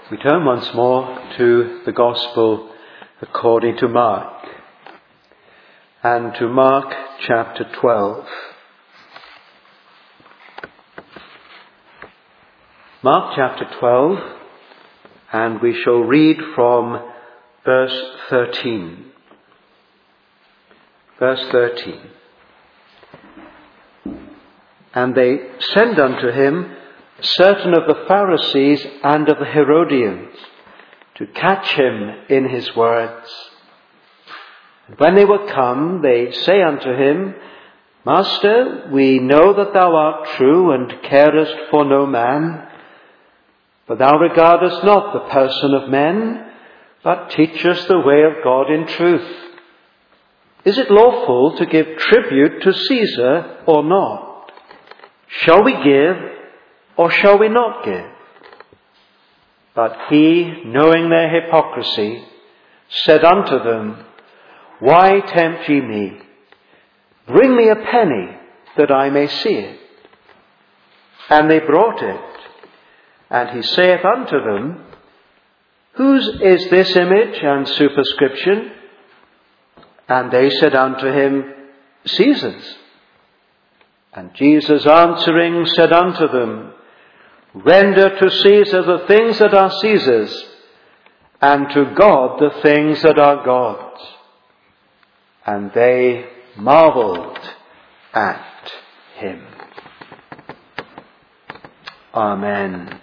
We turn once more to the Gospel according to Mark, and to Mark chapter 12. Mark chapter 12, and we shall read from verse 13. Verse 13. And they sent unto him certain of the Pharisees and of the Herodians to catch him in his words. And when they were come, they say unto him, Master, we know that thou art true and carest for no man, but thou regardest not the person of men, but teachest the way of God in truth. Is it lawful to give tribute to Caesar or not? Shall we give or shall we not give? But he, knowing their hypocrisy, said unto them, Why tempt ye me? Bring me a penny, that I may see it. And they brought it. And he saith unto them, Whose is this image and superscription? And they said unto him, Caesar's. And Jesus answering said unto them, Render to Caesar the things that are Caesar's, and to God the things that are God's. And they marveled at him. Amen.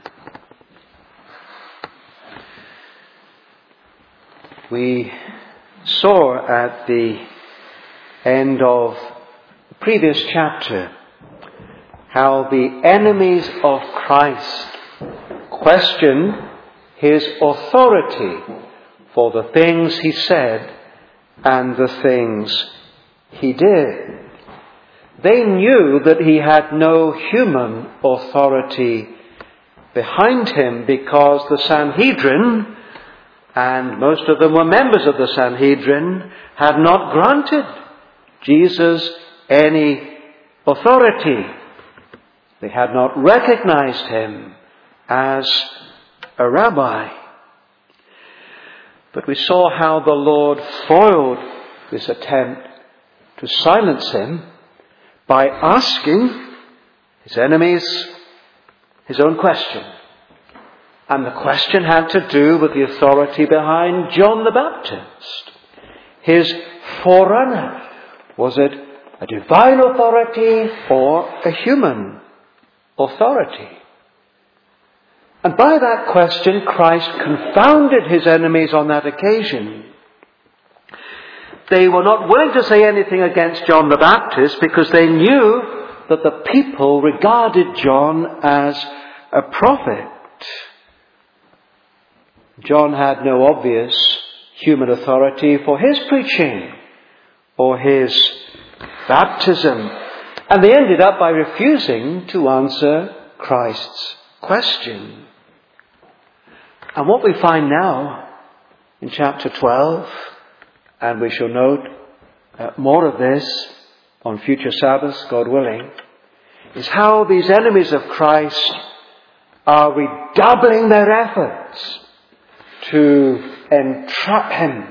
We saw at the end of the previous chapter how the enemies of Christ question his authority for the things he said and the things he did. They knew that he had no human authority behind him because the Sanhedrin, and most of them were members of the Sanhedrin, had not granted Jesus any authority. They had not recognized him as a rabbi. But we saw how the Lord foiled this attempt to silence him by asking his enemies his own question. And the question had to do with the authority behind John the Baptist, his forerunner. Was it a divine authority or a human authority? And by that question, Christ confounded his enemies on that occasion. They were not willing to say anything against John the Baptist because they knew that the people regarded John as a prophet. John had no obvious human authority for his preaching or his baptism. And they ended up by refusing to answer Christ's question. And what we find now in chapter 12, and we shall note more of this on future Sabbaths, God willing, is how these enemies of Christ are redoubling their efforts to entrap him.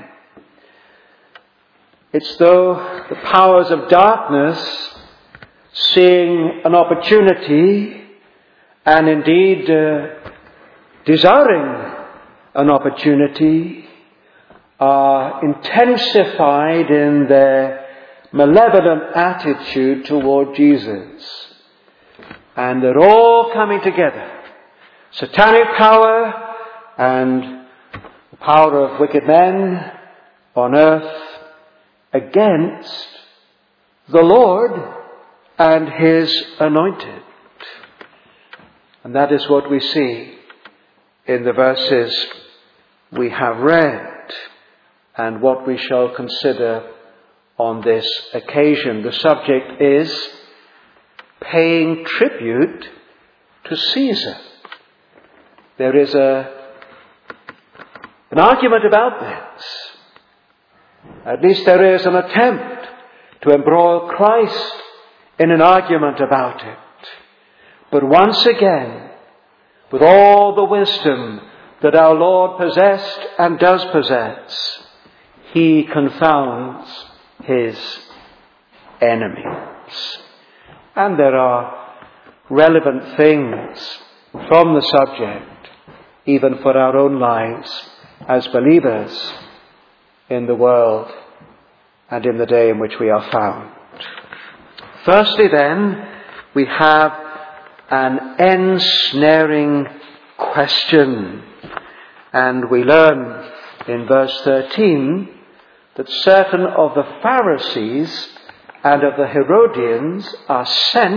It's though the powers of darkness, seeing an opportunity and indeed desiring an opportunity, are intensified in their malevolent attitude toward Jesus. And they're all coming together. Satanic power and the power of wicked men on earth against the Lord and his anointed. And that is what we see in the verses we have read and what we shall consider on this occasion. The subject is paying tribute to Caesar. There is an argument about this. At least there is an attempt to embroil Christ in an argument about it. But once again, with all the wisdom that our Lord possessed and does possess, he confounds his enemies. And there are relevant things from the subject, even for our own lives as believers in the world and in the day in which we are found. Firstly then, we have an ensnaring question. And we learn in verse 13 that certain of the Pharisees and of the Herodians are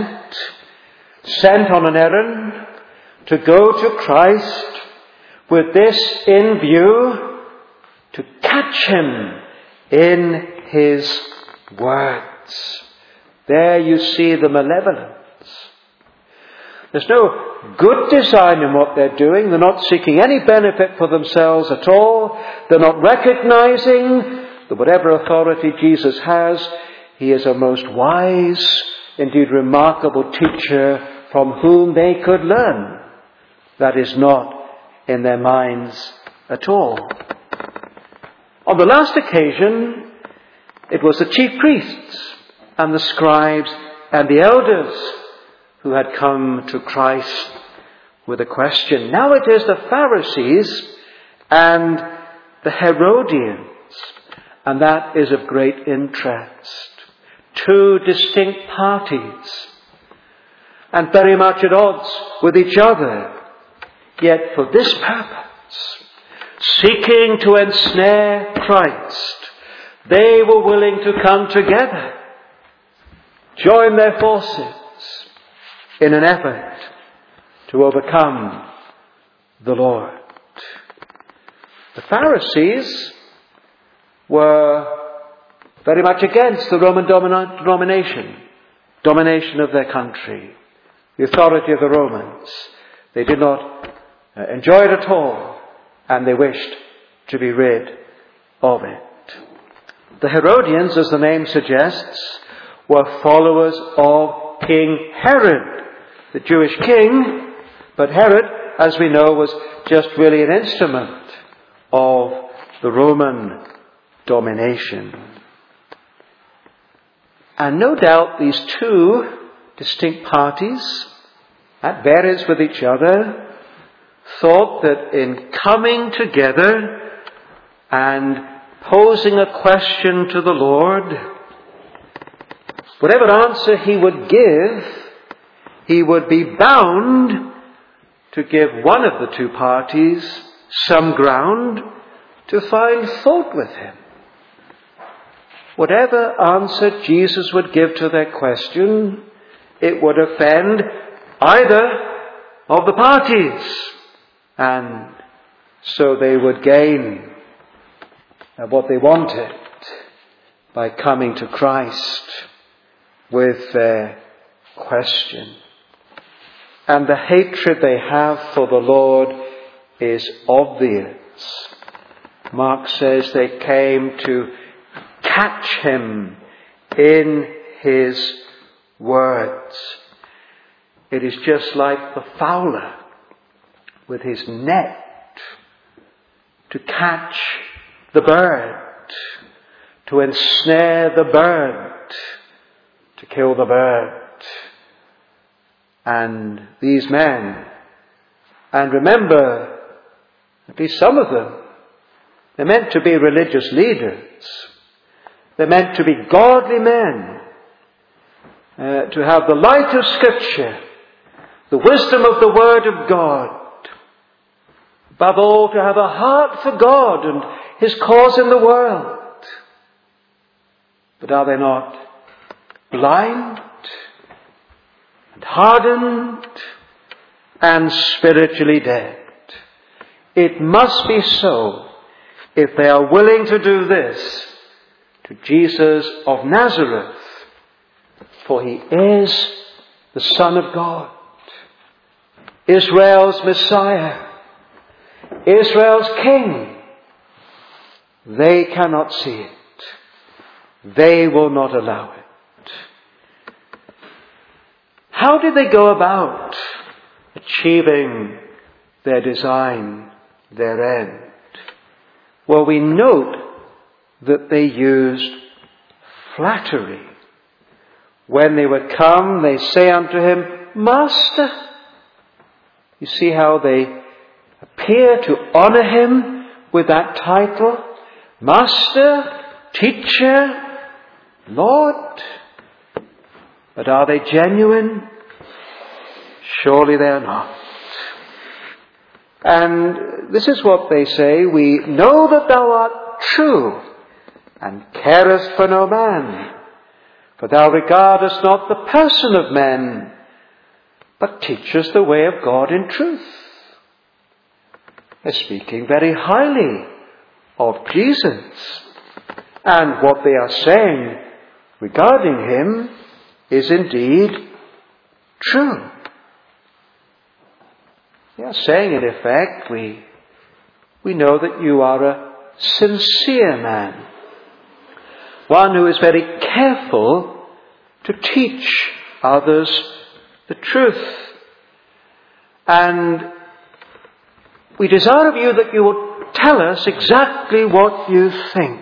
sent on an errand to go to Christ with this in view, to catch him in his words. There you see the malevolence. There's no good design in what they're doing. They're not seeking any benefit for themselves at all. They're not recognizing that whatever authority Jesus has, he is a most wise, indeed remarkable teacher from whom they could learn. That is not in their minds at all. On the last occasion, it was the chief priests and the scribes and the elders who had come to Christ with a question. Now it is the Pharisees and the Herodians, and that is of great interest. Two distinct parties, and very much at odds with each other, yet for this purpose, seeking to ensnare Christ, they were willing to come together, join their forces in an effort to overcome the Lord. The Pharisees were very much against the Roman domination of their country, the authority of the Romans. They did not enjoy it at all, and they wished to be rid of it. The Herodians, as the name suggests, were followers of King Herod, the Jewish king, but Herod, as we know, was just really an instrument of the Roman domination. And no doubt these two distinct parties, at variance with each other, thought that in coming together and posing a question to the Lord, whatever answer he would give, he would be bound to give one of the two parties some ground to find fault with him. Whatever answer Jesus would give to their question, it would offend either of the parties. And so they would gain what they wanted by coming to Christ with their question. And the hatred they have for the Lord is obvious. Mark says they came to catch him in his words. It is just like the fowler with his net to catch the bird, to ensnare the bird, to kill the bird. And these men, and remember, at least some of them, they're meant to be religious leaders. They're meant to be godly men, to have the light of Scripture, the wisdom of the Word of God. Above all, to have a heart for God and His cause in the world. But are they not blind and hardened and spiritually dead? It must be so if they are willing to do this to Jesus of Nazareth, for He is the Son of God, Israel's Messiah, Israel's King. They cannot see it. They will not allow it. How did they go about achieving their design? their end? Well, we note that they used flattery. When they were come, they say unto him, Master. You see how they appear to honor him with that title? Master, Teacher, Lord. But are they genuine? Surely they are not. And this is what they say, we know that thou art true, and carest for no man. For thou regardest not the person of men, but teachest the way of God in truth. They're speaking very highly of Jesus. And what they are saying regarding him is indeed true. They are saying, in effect, we know that you are a sincere man. One who is very careful to teach others the truth. And we desire of you that you will tell us exactly what you think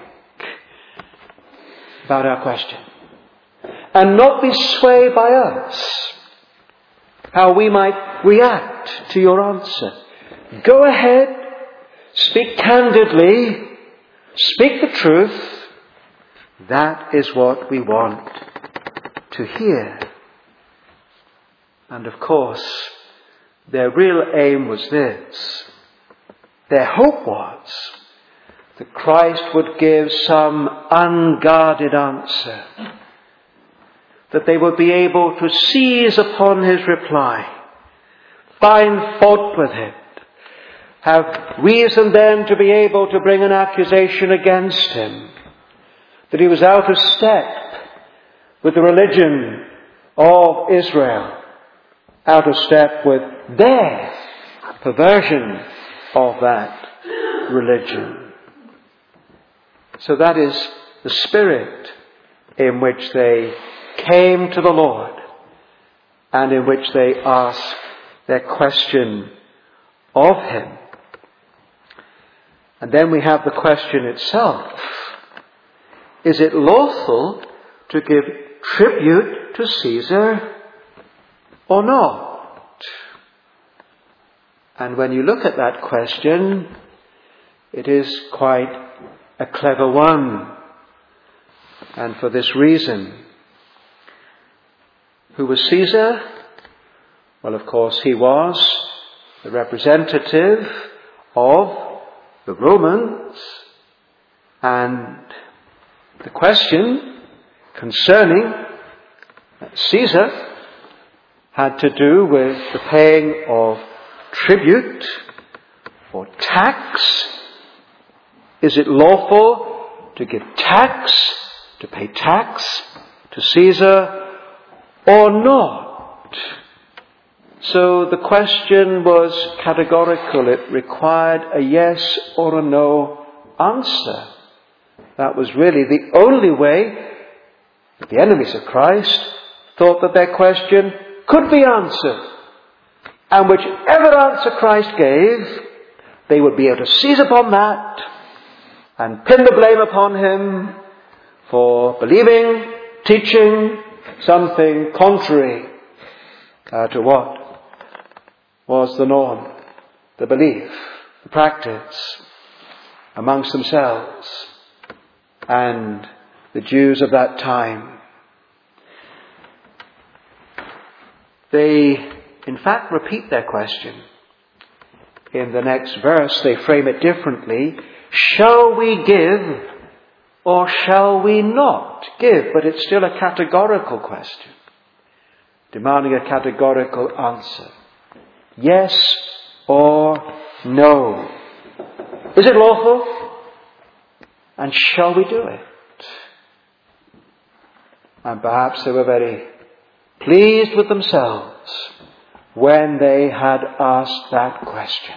about our question. And not be swayed by us, how we might react to your answer. Go ahead, speak candidly, speak the truth. That is what we want to hear. And of course, their real aim was this. Their hope was that Christ would give some unguarded answer, that they would be able to seize upon his reply, find fault with it, have reason then to be able to bring an accusation against him, that he was out of step with the religion of Israel, out of step with their perversion of that religion. So that is the spirit in which they came to the Lord and in which they asked their question of him. And then we have the question itself. Is it lawful to give tribute to Caesar or not? And when you look at that question, it is quite a clever one. And for this reason. Who was Caesar? Well, of course, he was the representative of the Romans. And the question concerning Caesar had to do with the paying of tribute or tax. Is it lawful to give tax, to pay tax to Caesar or not? So the question was categorical. It required a yes or a no answer. That was really the only way that the enemies of Christ thought that their question could be answered. And whichever answer Christ gave, they would be able to seize upon that and pin the blame upon him for believing, teaching something contrary to what was the norm, the belief, the practice amongst themselves and the Jews of that time. They, in fact, repeat their question. In the next verse, they frame it differently. Shall we give or shall we not give? But it's still a categorical question, demanding a categorical answer. Yes or no. Is it lawful? And shall we do it? And perhaps they were very pleased with themselves when they had asked that question.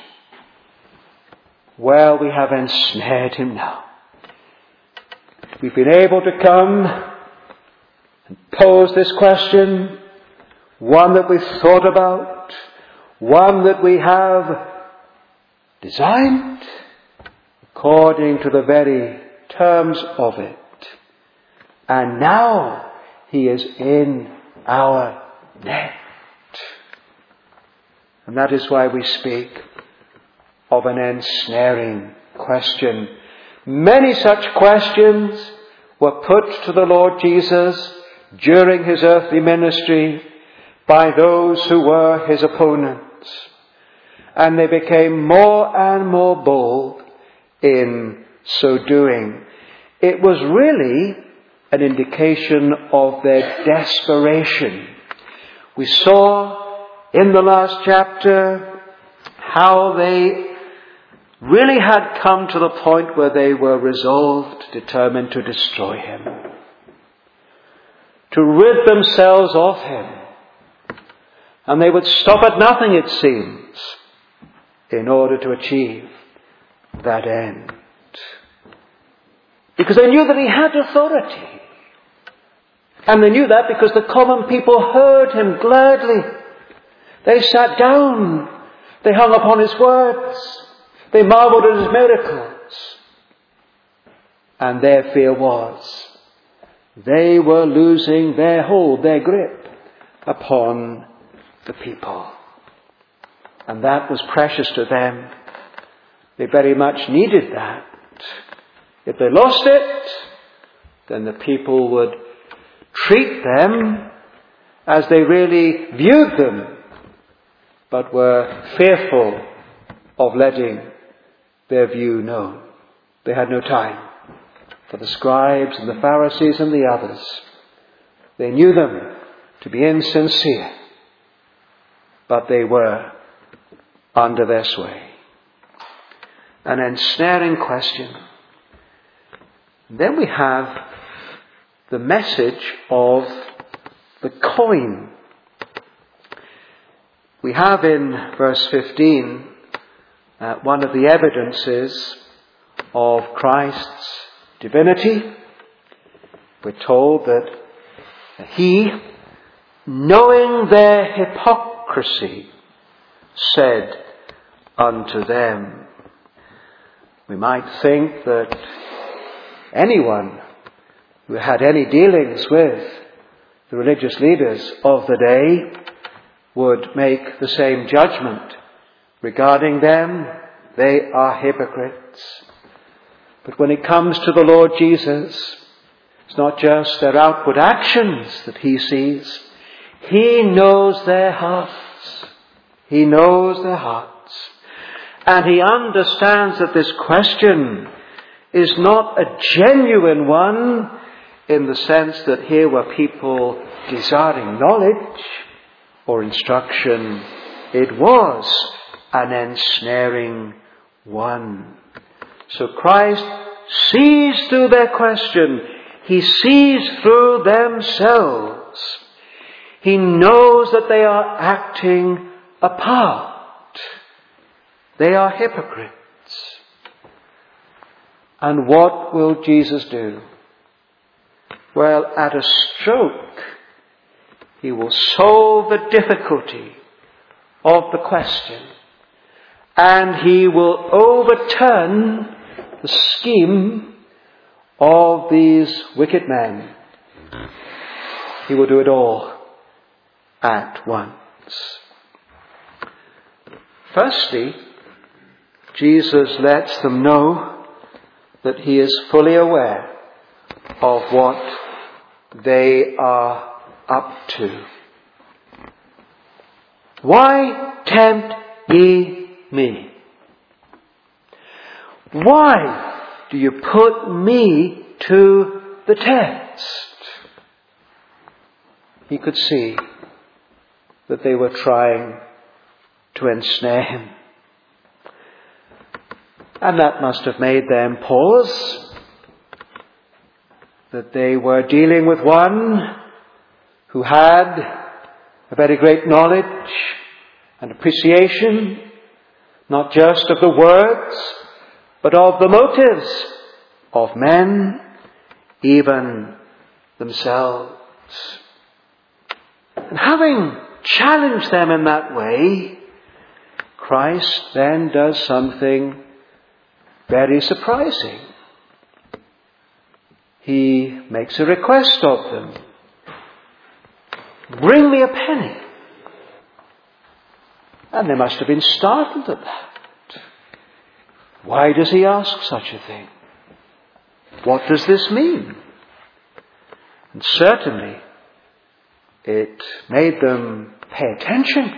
Well, we have ensnared him now. We've been able to come and pose this question, one that we've thought about, one that we have designed according to the very terms of it. And now he is in our net. And that is why we speak of an ensnaring question. Many such questions were put to the Lord Jesus during his earthly ministry by those who were his opponents. And they became more and more bold in so doing. It was really an indication of their desperation. We saw in the last chapter how they really had come to the point where they were resolved, determined to destroy him, to rid themselves of him. And they would stop at nothing, it seems, in order to achieve that end. Because they knew that he had authority. And they knew that because the common people heard him gladly. They sat down. They hung upon his words. They marveled at his miracles. And their fear was they were losing their hold, their grip upon the people. And that was precious to them. They very much needed that. If they lost it, then the people would treat them as they really viewed them, but were fearful of letting their view known. They had no time for the scribes and the Pharisees and the others. They knew them to be insincere, but they were under their sway. An ensnaring question. Then we have the message of the coin. We have in verse 15 one of the evidences of Christ's divinity. We're told that he, knowing their hypocrisy, said unto them. We might think that anyone who had any dealings with the religious leaders of the day would make the same judgment regarding them. They are hypocrites. But when it comes to the Lord Jesus, it's not just their outward actions that he sees. He knows their hearts. He knows their hearts. And he understands that this question is not a genuine one in the sense that here were people desiring knowledge or instruction. It was an ensnaring one. So Christ sees through their question. He sees through themselves. He knows that they are acting apart. They are hypocrites. And what will Jesus do? Well, at a stroke, he will solve the difficulty of the question. And he will overturn the scheme of these wicked men. He will do it all at once. Firstly, Jesus lets them know that he is fully aware of what they are up to. Why tempt ye me? Why do you put me to the test? He could see that they were trying to ensnare him. And that must have made them pause. That they were dealing with one who had a very great knowledge and appreciation, not just of the words, but of the motives of men, even themselves. And having challenged them in that way, Christ then does something very surprising. He makes a request of them. Bring me a penny. And they must have been startled at that. Why does he ask such a thing? What does this mean? And certainly, it made them pay attention.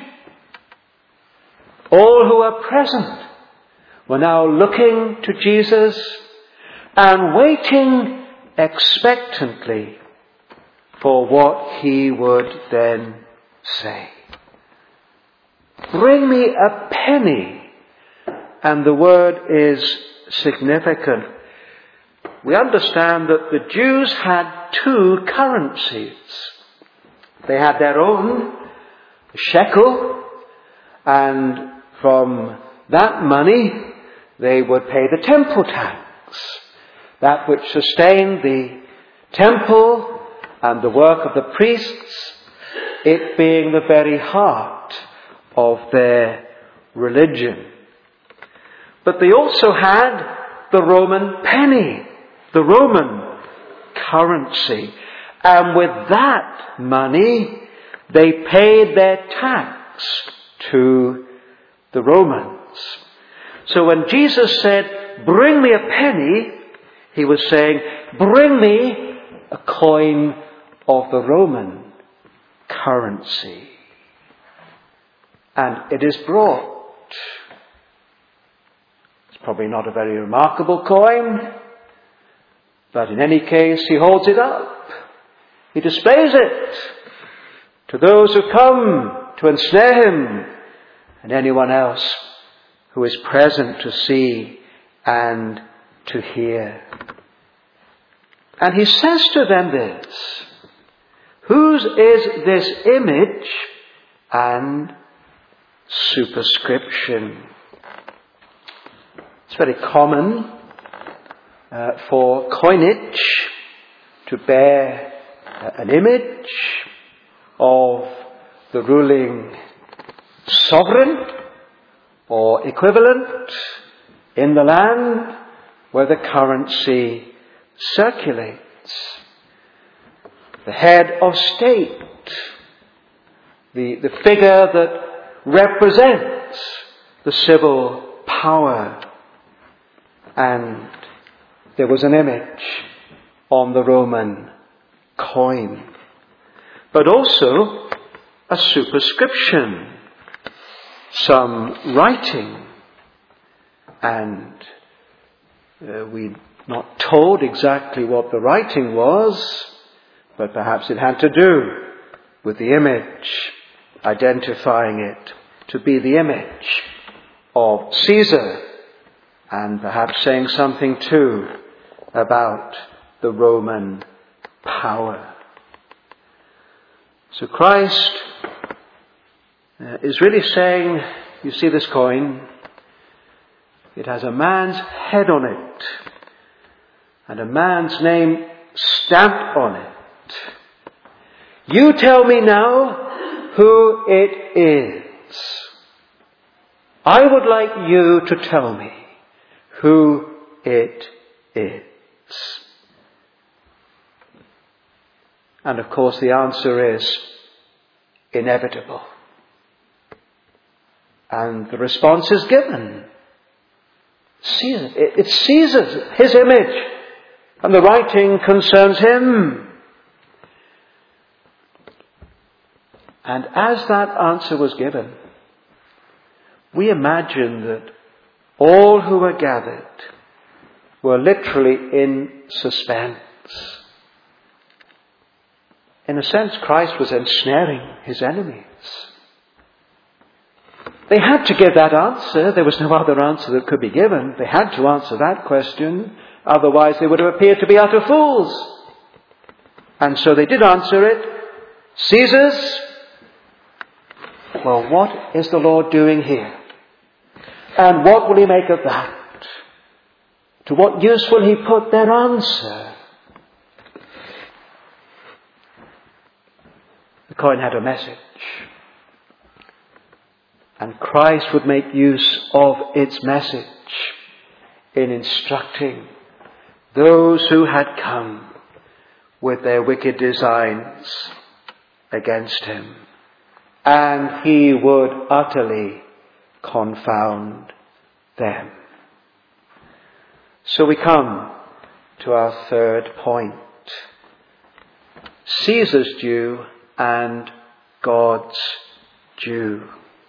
All who were present were now looking to Jesus and waiting expectantly for what he would then say. Bring me a penny. And the word is significant. We understand that the Jews had two currencies. They had their own, the shekel, and from that money they would pay the temple tax, that which sustained the temple and the work of the priests, it being the very heart of their religion. But they also had the Roman penny, the Roman currency. And with that money, they paid their tax to the Romans. So when Jesus said, bring me a penny, he was saying, bring me a coin of the Roman currency. And it is brought. It's probably not a very remarkable coin, but in any case, he holds it up. He displays it to those who come to ensnare him and anyone else who is present to see and to hear. And he says to them this, whose is this image and superscription? It's very common for coinage to bear an image of the ruling sovereign or equivalent in the land where the currency circulates. The head of state, the figure that represents the civil power. And there was an image on the Roman coin, but also a superscription, some writing, and we're not told exactly what the writing was, but perhaps it had to do with the image, identifying it to be the image of Caesar, and perhaps saying something too about the Roman power. So Christ is really saying, you see this coin, it has a man's head on it and a man's name stamped on it. You tell me now who it is. I would like you to tell me who it is. And of course the answer is inevitable. And the response is given. Caesar. It's Caesar's, his image. And the writing concerns him. And as that answer was given, we imagine that all who were gathered were literally in suspense. In a sense, Christ was ensnaring his enemies. They had to give that answer. There was no other answer that could be given. They had to answer that question. Otherwise, they would have appeared to be utter fools. And so they did answer it. Caesar's. Well, what is the Lord doing here? And what will he make of that? To what use will he put their answer? The coin had a message. And Christ would make use of its message in instructing those who had come with their wicked designs against him. And he would utterly confound them. So we come to our third point. Caesar's due and God's due.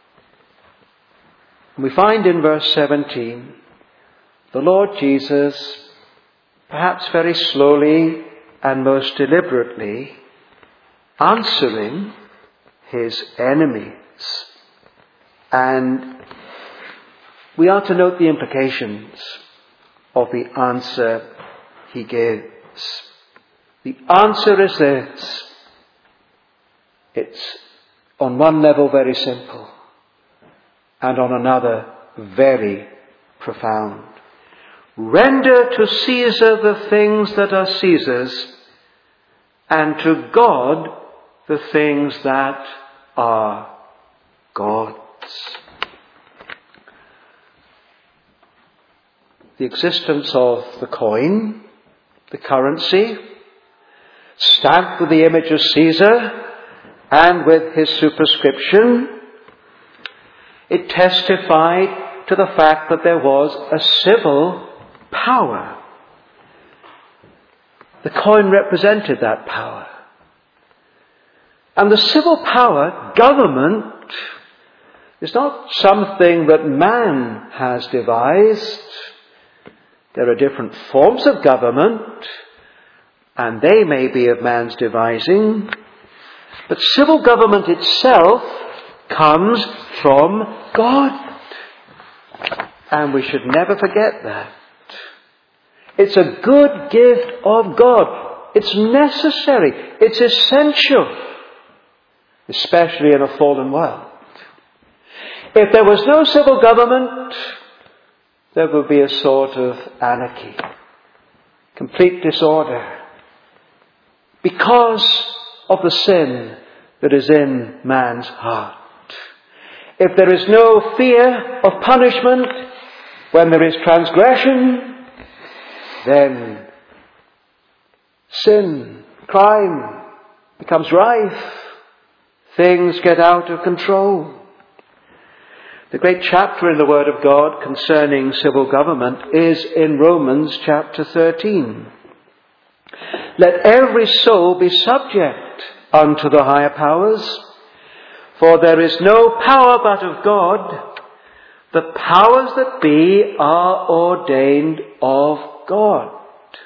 We find in verse 17, the Lord Jesus, perhaps very slowly and most deliberately, answering his enemies. And we are to note the implications of the answer he gives. The answer is this. It's on one level very simple, and on another very profound. Render to Caesar the things that are Caesar's, and to God the things that are God's. The existence of the coin, the currency, stamped with the image of Caesar and with his superscription, it testified to the fact that there was a civil power. The coin represented that power. And the civil power, government, is not something that man has devised. There are different forms of government, and they may be of man's devising. But civil government itself comes from God. And we should never forget that. It's a good gift of God. It's necessary. It's essential. Especially in a fallen world. If there was no civil government, there would be a sort of anarchy. Complete disorder. Because of the sin that is in man's heart. If there is no fear of punishment when there is transgression, then sin, crime becomes rife. Things get out of control. The great chapter in the Word of God concerning civil government is in Romans chapter 13. Let every soul be subject unto the higher powers, for there is no power but of God. The powers that be are ordained of God.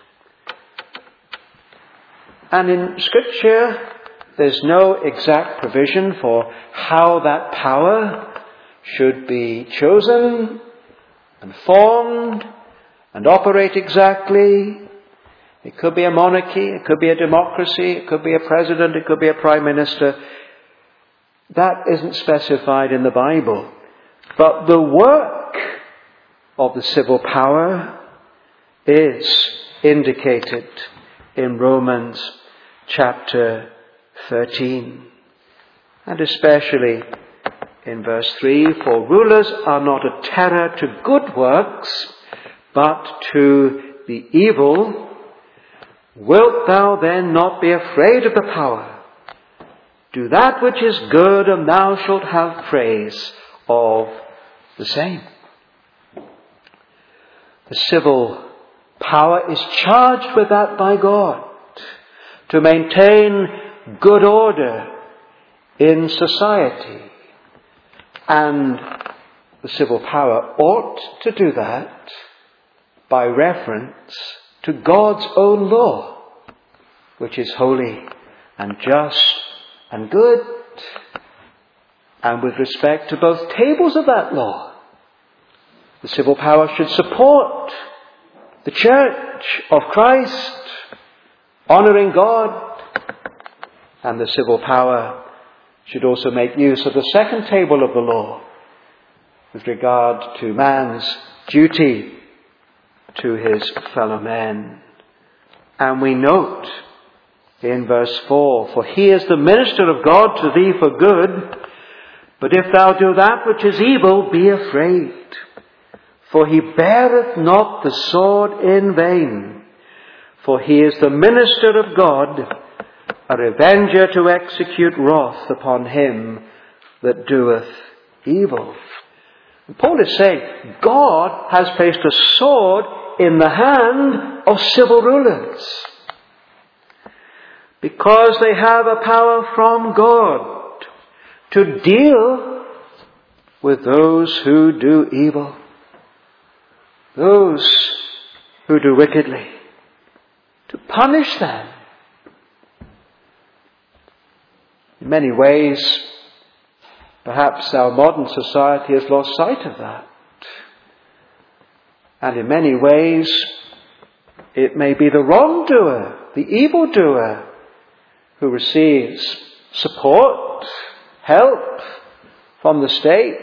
And in Scripture, there's no exact provision for how that power should be chosen and formed and operate exactly. It could be a monarchy, it could be a democracy, it could be a president, it could be a prime minister. That isn't specified in the Bible. But the work of the civil power is indicated in Romans chapter 13. And especially in verse 3, for rulers are not a terror to good works, but to the evil. Wilt thou then not be afraid of the power? Do that which is good, and thou shalt have praise of the same. The civil power is charged with that by God, to maintain good order in society. And the civil power ought to do that by reference to God's own law, which is holy and just and good, and with respect to both tables of that law. The civil power should support the church of Christ, honouring God, and the civil power should also make use of the second table of the law with regard to man's duty to his fellow men. And we note in verse 4, for he is the minister of God to thee for good, But if thou do that which is evil, be afraid. For he beareth not the sword in vain. For he is the minister of God, a revenger to execute wrath upon him that doeth evil. And Paul is saying, God has placed a sword in the hand of civil rulers, because they have a power from God to deal with those who do evil, those who do wickedly, to punish them. In many ways, perhaps our modern society has lost sight of that. And in many ways, it may be the wrongdoer, the evildoer, who receives support, help from the state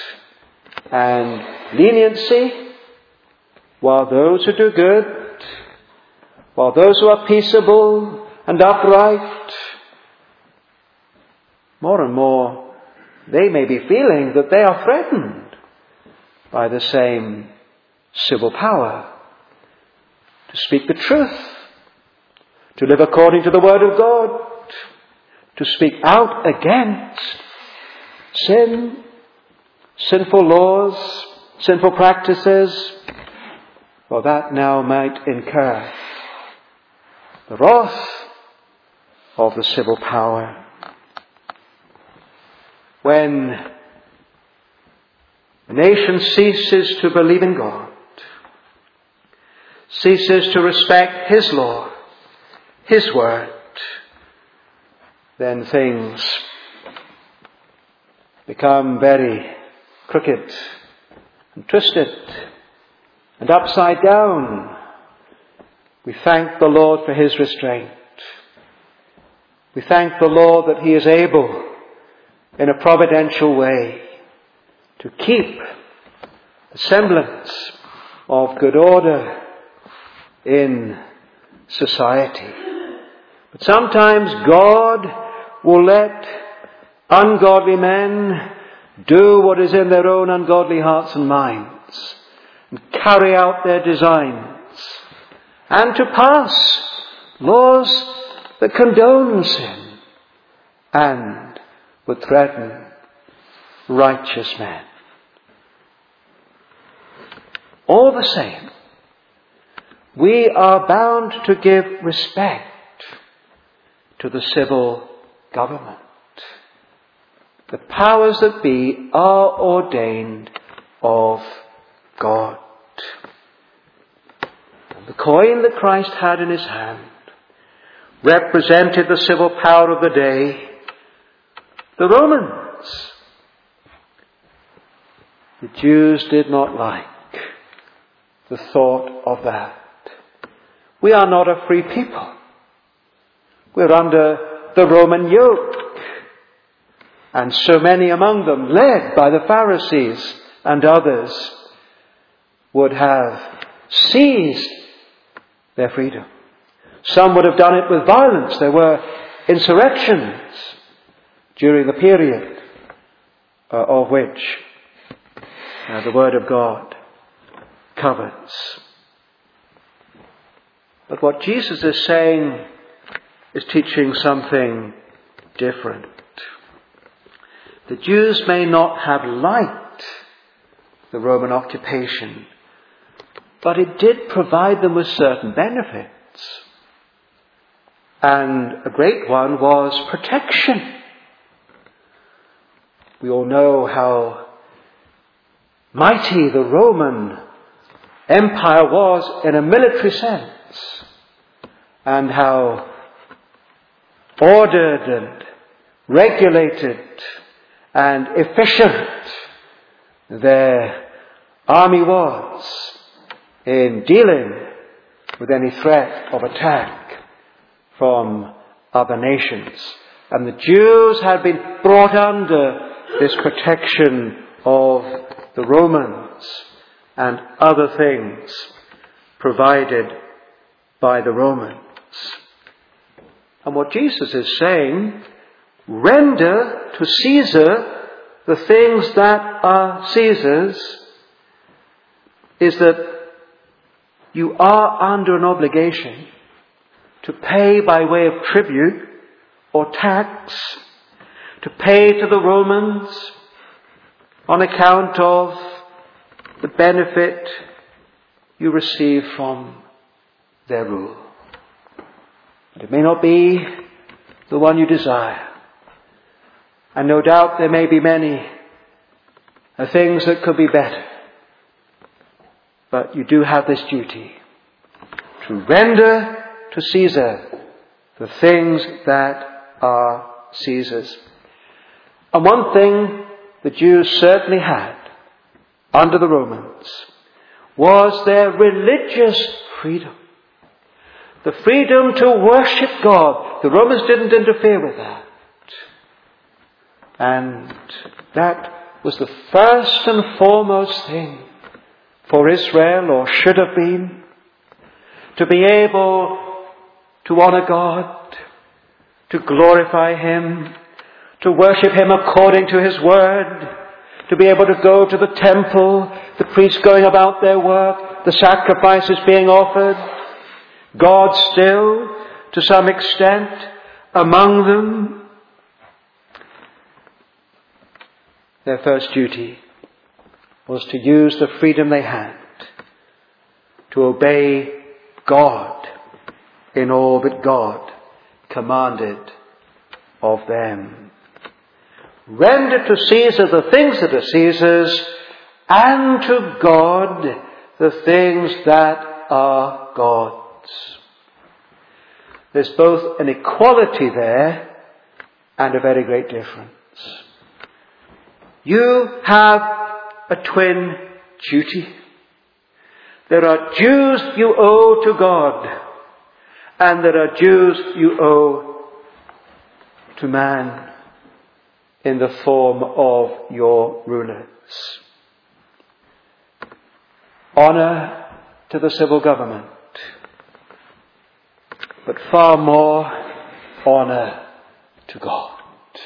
and leniency, while those who do good, while those who are peaceable and upright, more and more they may be feeling that they are threatened by the same civil power to speak the truth, to live according to the Word of God, to speak out against sin, sinful laws, sinful practices, for that now might incur the wrath of the civil power. When a nation ceases to believe in God, ceases to respect His law, His word, then things become very crooked and twisted and upside down. We thank the Lord for His restraint. We thank the Lord that He is able, in a providential way, to keep a semblance of good order in society. But sometimes God will let ungodly men do what is in their own ungodly hearts and minds, and carry out their designs, and to pass laws that condone sin and would threaten righteous men. All the same, we are bound to give respect to the civil government. The powers that be are ordained of God. And the coin that Christ had in His hand represented the civil power of the day, the Romans. The Jews did not like the thought of that. We are not a free people. We're under the Roman yoke. And so many among them, led by the Pharisees and others, would have seized their freedom. Some would have done it with violence. There were insurrections during the period of which the Word of God covers. But what Jesus is saying is teaching something different. The Jews may not have liked the Roman occupation, but it did provide them with certain benefits. And a great one was protection. We all know how mighty the Roman Empire was in a military sense, and how ordered and regulated and efficient their army was in dealing with any threat of attack from other nations. And the Jews had been brought under this protection of the Romans and other things provided by the Romans. And what Jesus is saying, render to Caesar the things that are Caesar's is that you are under an obligation to pay by way of tribute or tax, to pay to the Romans on account of the benefit you receive from their rule. And it may not be the one you desire. And no doubt there may be many things that could be better. But you do have this duty to render to Caesar the things that are Caesar's. And one thing the Jews certainly had under the Romans was their religious freedom. The freedom to worship God. The Romans didn't interfere with that. And that was the first and foremost thing for Israel, or should have been, to be able to honor God, to glorify Him, to worship Him according to His word, to be able to go to the temple, the priests going about their work, the sacrifices being offered, God still, to some extent, among them. Their first duty was to use the freedom they had to obey God in all that God commanded of them. Render to Caesar the things that are Caesar's, and to God the things that are God's. There's both an equality there and a very great difference. You have a twin duty. There are dues you owe to God, and there are dues you owe to man in the form of your rulers. Honor to the civil government, but far more honor to God.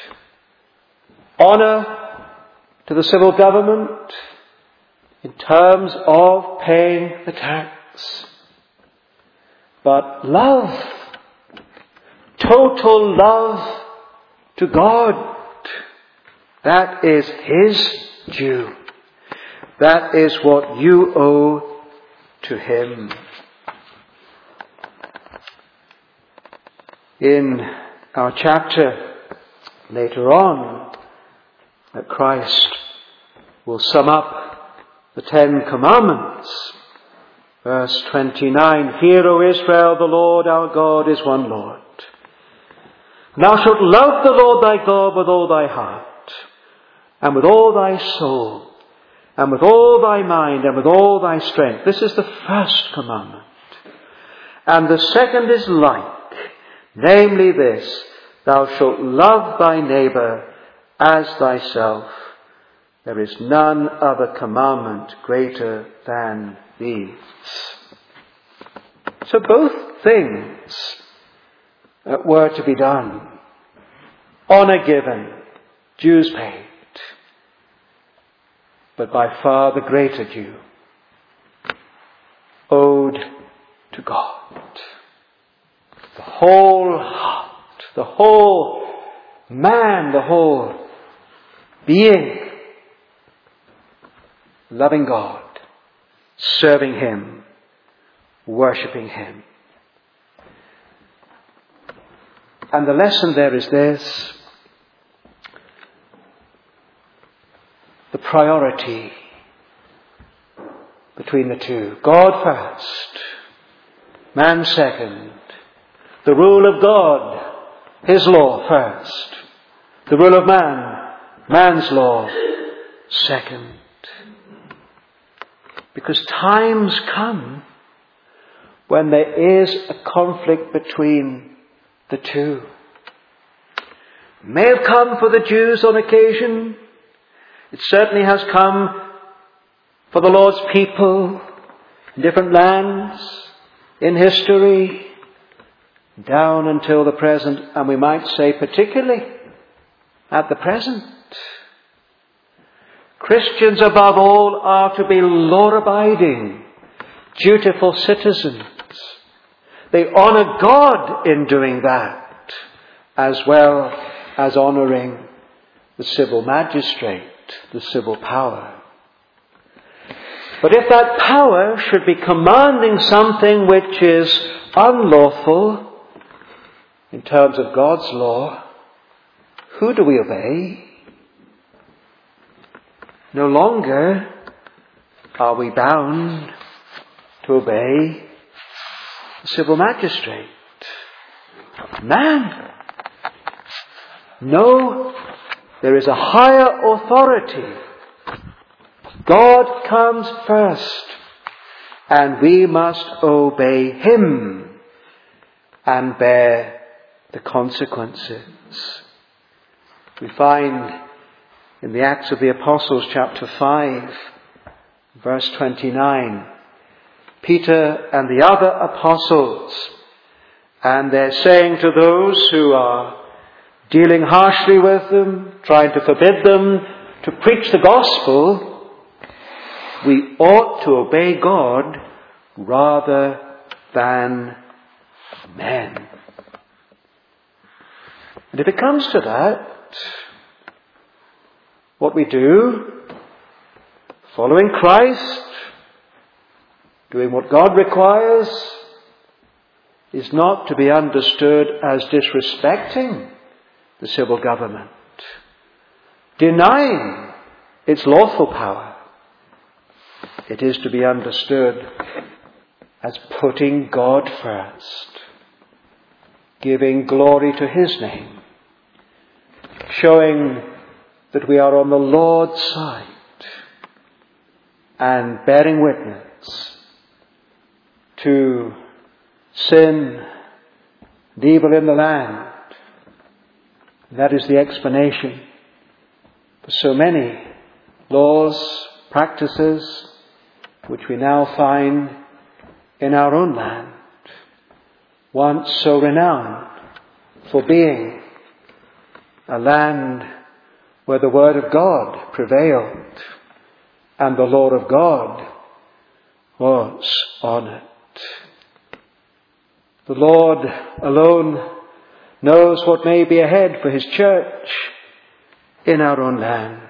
Honor to the civil government in terms of paying the tax. But love, total love to God, that is His due. That is what you owe to Him. In our chapter later on, that Christ will sum up the 10 Commandments. Verse 29, Hear, O Israel, the Lord our God is one Lord. Thou shalt love the Lord thy God with all thy heart, and with all thy soul, and with all thy mind, and with all thy strength. This is the first commandment. And the second is like, namely this, Thou shalt love thy neighbour as thyself. There is none other commandment greater than these. So both things were to be done. Honour given, dues paid. But by far the greater due, owed to God. The whole heart, the whole man, the whole being, loving God, serving Him, worshipping Him. And the lesson there is this: the priority between the two. God first, man second. The rule of God, His law first. The rule of man, man's law second. Because times come when there is a conflict between the two. It may have come for the Jews on occasion. It certainly has come for the Lord's people in different lands, in history, down until the present, and we might say particularly at the present. Christians above all are to be law-abiding, dutiful citizens. They honour God in doing that, as well as honouring the civil magistrate, the civil power. But if that power should be commanding something which is unlawful in terms of God's law, who do we obey? No longer are we bound to obey the civil magistrate. Man. No, there is a higher authority. God comes first, and we must obey him and bear the consequences. We find in the Acts of the Apostles, chapter 5, verse 29, Peter and the other apostles, and they're saying to those who are dealing harshly with them, trying to forbid them to preach the gospel, we ought to obey God rather than men. And if it comes to that, what we do, following Christ, doing what God requires, is not to be understood as disrespecting the civil government, denying its lawful power. It is to be understood as putting God first, giving glory to his name, showing that we are on the Lord's side, and bearing witness to sin and evil in the land. That is the explanation for so many laws, practices, which we now find in our own land, once so renowned for being a land where the Word of God prevailed and the law of God was honoured. The Lord alone knows what may be ahead for his church in our own land.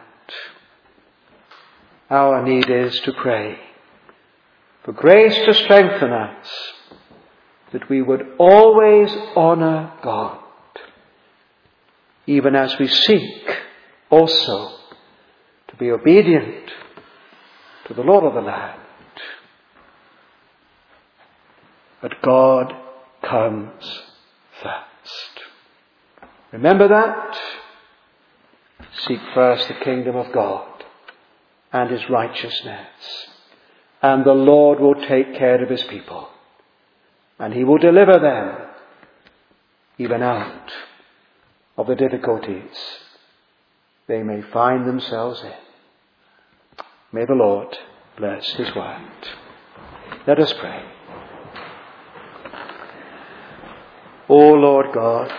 Our need is to pray for grace to strengthen us, that we would always honour God, even as we seek also to be obedient to the Lord of the land. But God comes first. Remember that. Seek first the kingdom of God and his righteousness, and the Lord will take care of his people, and he will deliver them even out of the difficulties they may find themselves in. May the Lord bless his word. Let us pray. O Lord God,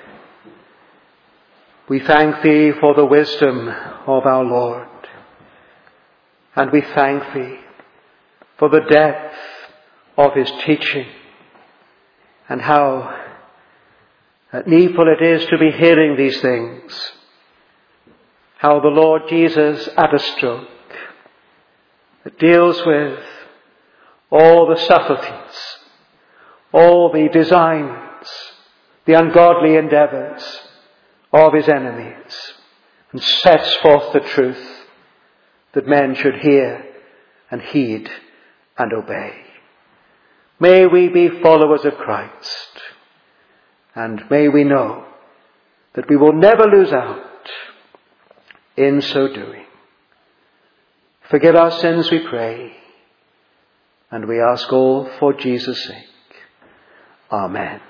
we thank thee for the wisdom of our Lord, and we thank thee for the depth of his teaching, and how needful it is to be hearing these things. How the Lord Jesus, at a stroke, deals with all the subtleties, all the designs, the ungodly endeavours of his enemies, and sets forth the truth that men should hear and heed and obey. May we be followers of Christ, and may we know that we will never lose out in so doing. Forgive our sins, we pray, and we ask all for Jesus' sake. Amen.